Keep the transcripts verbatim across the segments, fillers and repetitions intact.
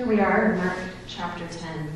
Here we are in Mark chapter ten.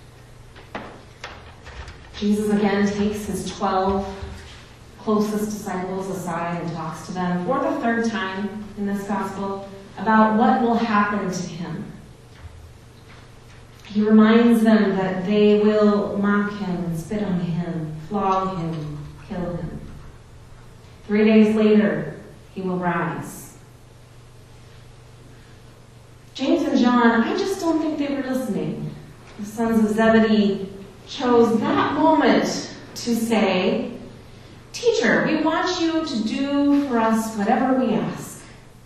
Jesus again takes his twelve closest disciples aside and talks to them for the third time in this gospel about what will happen to him. He reminds them that they will mock him and spit on him, flog him, kill him. Three days later, he will rise. James and John, I just don't think they were listening. The sons of Zebedee chose that moment to say, "Teacher, we want you to do for us whatever we ask."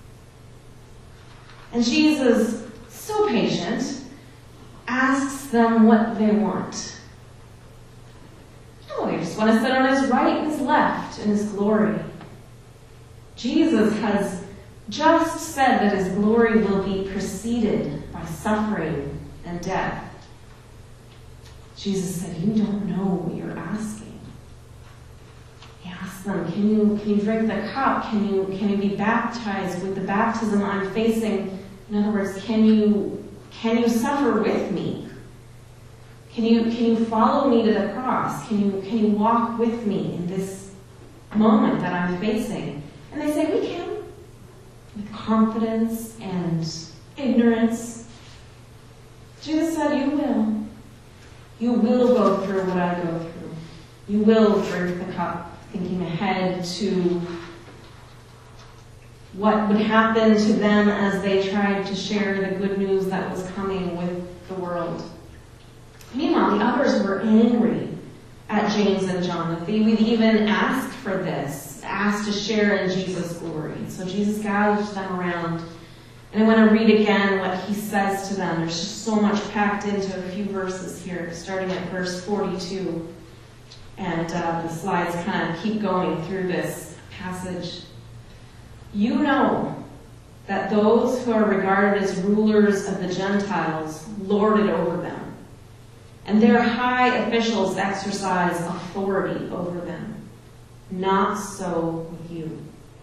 And Jesus, so patient, asks them what they want. Oh, they just want to sit on his right and his left in his glory. Jesus has just said that his glory will be preceded by suffering and death. Jesus said, "You don't know what you're asking." He asked them, can you, can you drink the cup? Can you, can you be baptized with the baptism I'm facing? In other words, can you, can you suffer with me? Can you, can you follow me to the cross? Can you, can you walk with me in this moment that I'm facing? And they say, we can. With confidence and ignorance. Jesus said, you will. You will go through what I go through. You will drink the cup, thinking ahead to what would happen to them as they tried to share the good news that was coming with the world. Meanwhile, the others were angry at James and John that they would even ask for this, asked to share in Jesus' glory. So Jesus gathers them around. And I want to read again what he says to them. There's just so much packed into a few verses here, starting at verse forty-two. And uh, the slides kind of keep going through this passage. You know that those who are regarded as rulers of the Gentiles lord it over them, and their high officials exercise authority over them. Not so with you.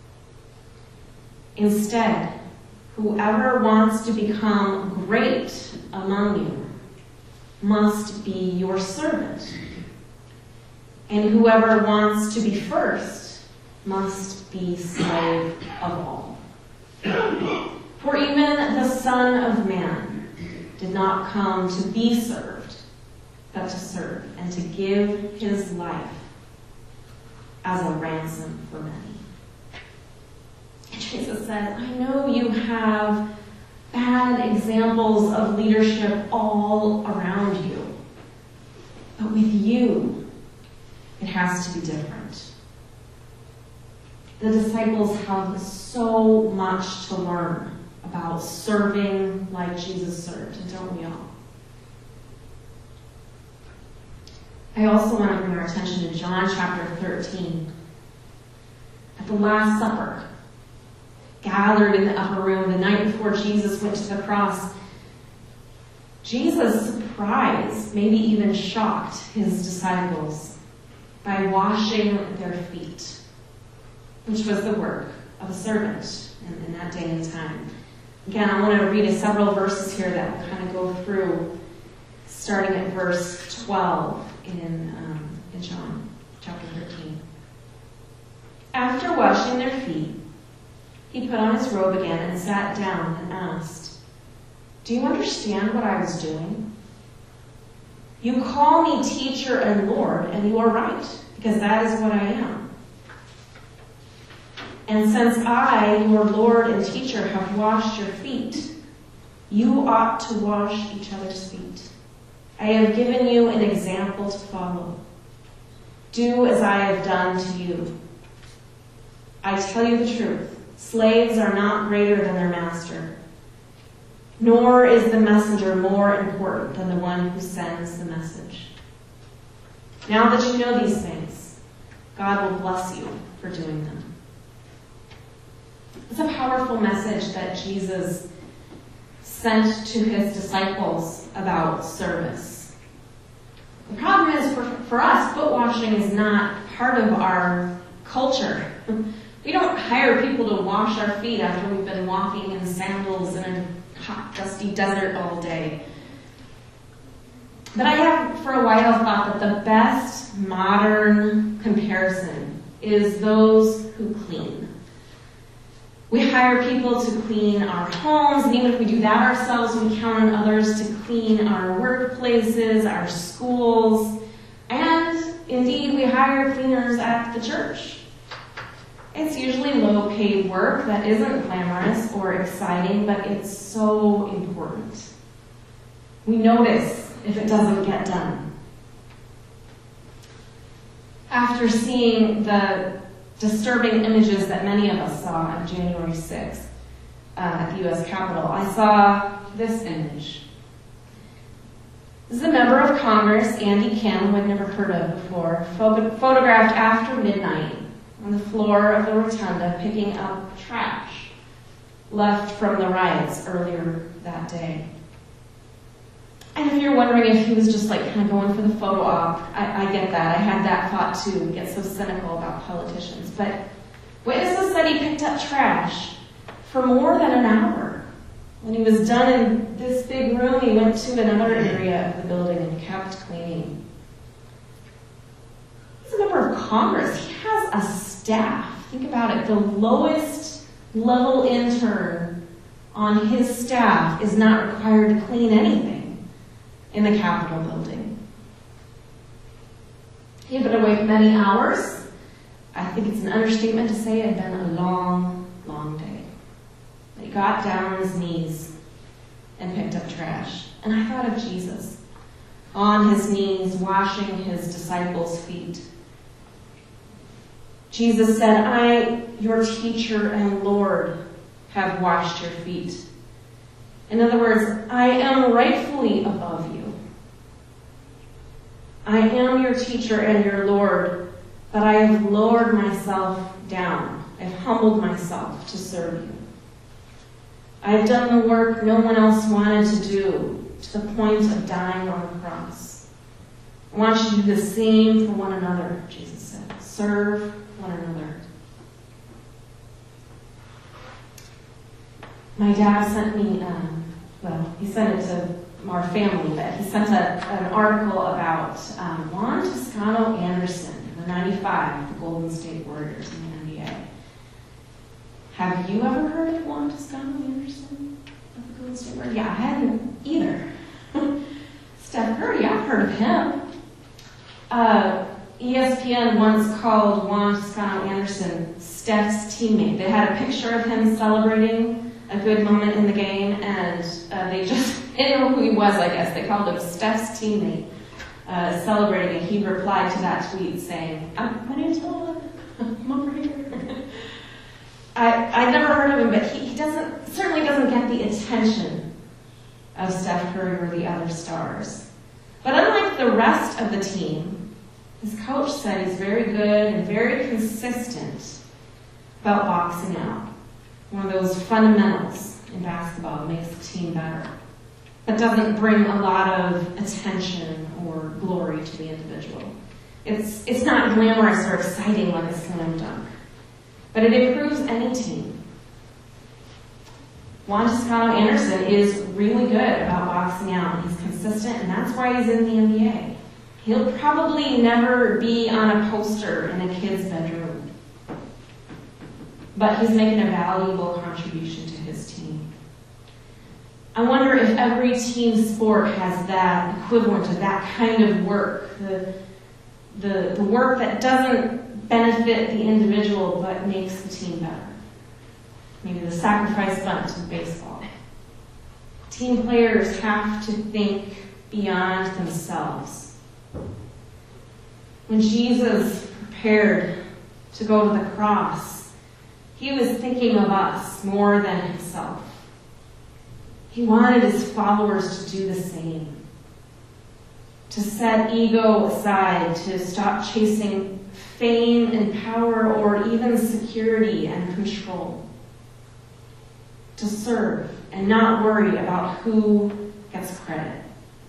Instead, whoever wants to become great among you must be your servant. And whoever wants to be first must be slave of all. For even the Son of Man did not come to be served, but to serve and to give his life as a ransom for many. And Jesus said, I know you have bad examples of leadership all around you, but with you, it has to be different. The disciples have so much to learn about serving like Jesus served, and don't we all? I also want to bring our attention to John chapter thirteen. At the Last Supper, gathered in the upper room the night before Jesus went to the cross, Jesus surprised, maybe even shocked his disciples by washing their feet, which was the work of a servant in, in that day and time. Again, I want to read several verses here that will kind of go through, starting at verse twelve in, um, in John chapter thirteen. After washing their feet, he put on his robe again and sat down and asked, Do you understand what I was doing? You call me teacher and Lord, and you are right, because that is what I am. And since I, your Lord and teacher, have washed your feet, you ought to wash each other's feet. I have given you an example to follow. Do as I have done to you. I tell you the truth. Slaves are not greater than their master, nor is the messenger more important than the one who sends the message. Now that you know these things, God will bless you for doing them. It's a powerful message that Jesus sent to his disciples about service. The problem is, for, for us, foot washing is not part of our culture. We don't hire people to wash our feet after we've been walking in sandals in a hot, dusty desert all day. But I have for a while thought that the best modern comparison is those who clean. We hire people to clean our homes, and even if we do that ourselves, we count on others to clean our workplaces, our schools, and indeed we hire cleaners at the church. It's usually low-paid work that isn't glamorous or exciting, but it's so important. We notice if it doesn't get done. After seeing the disturbing images that many of us saw on January sixth uh, at the U S Capitol, I saw this image. This is a member of Congress, Andy Kim, who I'd never heard of before, pho- photographed after midnight on the floor of the rotunda picking up trash left from the riots earlier that day. And if you're wondering if he was just like kind of going for the photo op, I, I get that. I had that thought too. We get so cynical about politicians. But witnesses said he picked up trash for more than an hour. When he was done in this big room, he went to another area of the building and kept cleaning. He's a member of Congress. He has a staff. Think about it. The lowest level intern on his staff is not required to clean anything in the Capitol building. He had been awake many hours. I think it's an understatement to say it had been a long, long day. He got down on his knees and picked up trash. And I thought of Jesus on his knees, washing his disciples' feet. Jesus said, I, your teacher and Lord, have washed your feet. In other words, I am rightfully above you. I am your teacher and your Lord, but I have lowered myself down. I've humbled myself to serve you. I've done the work no one else wanted to do, to the point of dying on the cross. I want you to do the same for one another, Jesus said. Serve one another. My dad sent me, um, well, he sent it to our family, but he sent a, an article about um, Juan Toscano Anderson in the ninety-five, the Golden State Warriors in the N B A. Have you ever heard of Juan Toscano Anderson of the Golden State Warriors? Yeah, I hadn't either. Steph Curry, I've heard of him. Uh, E S P N once called Juan Toscano Anderson Steph's teammate. They had a picture of him celebrating a good moment in the game, and uh, they just didn't know who he was, I guess. They called him Steph's teammate, uh, celebrating, and he replied to that tweet saying, I'm, my name's Nolan, I'm over here. I, I'd never heard of him, but he, he doesn't certainly doesn't get the attention of Steph Curry or the other stars. But unlike the rest of the team, his coach said he's very good and very consistent about boxing out. One of those fundamentals in basketball that makes the team better, but doesn't bring a lot of attention or glory to the individual. It's, it's not glamorous or exciting like a slam dunk, but it improves any team. Juan Toscano Anderson is really good about boxing out. He's consistent, and that's why he's in the N B A. He'll probably never be on a poster in a kid's bedroom, but he's making a valuable contribution to his team. I wonder if every team sport has that equivalent of that kind of work, the, the, the work that doesn't benefit the individual but makes the team better. Maybe the sacrifice bunt in baseball. Team players have to think beyond themselves. When Jesus prepared to go to the cross, he was thinking of us more than himself. He wanted his followers to do the same. To set ego aside, to stop chasing fame and power or even security and control. To serve and not worry about who gets credit.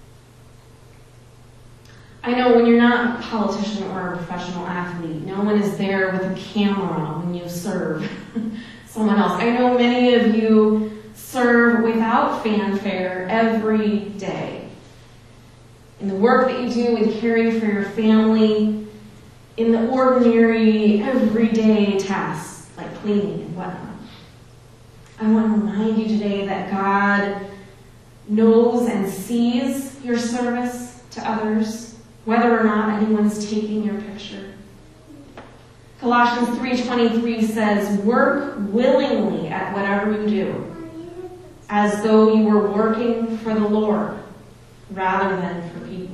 I know when you're not a politician or a professional athlete, no one is there with a camera when you serve someone else. I know many of you serve without fanfare every day. In the work that you do and caring for your family, in the ordinary, everyday tasks like cleaning and whatnot. I want to remind you today that God knows and sees your service to others, whether or not anyone is taking your picture. Colossians three twenty-three says, work willingly at whatever you do, as though you were working for the Lord rather than for people.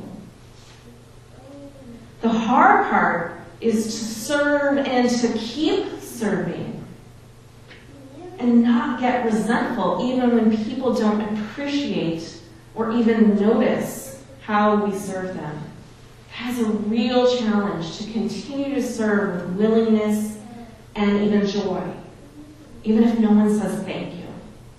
The hard part is to serve and to keep serving and not get resentful even when people don't appreciate or even notice how we serve them. It has a real challenge to continue to serve with willingness and even joy, even if no one says thank you.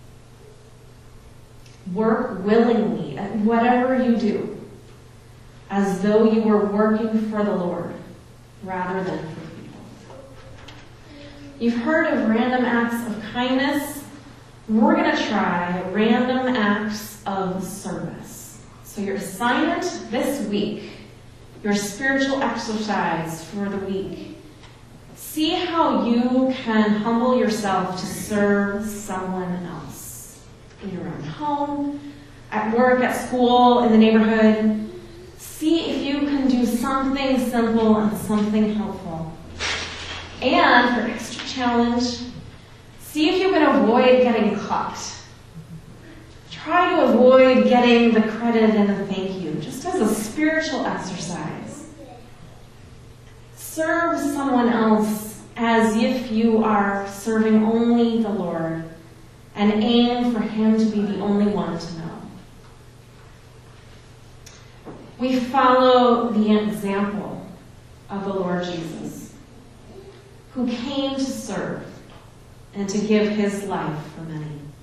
Work willingly at whatever you do, as though you were working for the Lord rather than for people. You've heard of random acts of kindness. We're going to try random acts of service. So your assignment this week, your spiritual exercise for the week, see how you can humble yourself to serve someone else. In your own home, at work, at school, in the neighborhood. See if you can do something simple and something helpful. And for extra challenge, see if you can avoid getting caught. Try to avoid getting the credit and the thank you, just as a spiritual exercise. Serve someone else as if you are serving only the Lord, and aim for Him to be the only one to know. We follow the example of the Lord Jesus, who came to serve and to give His life for many.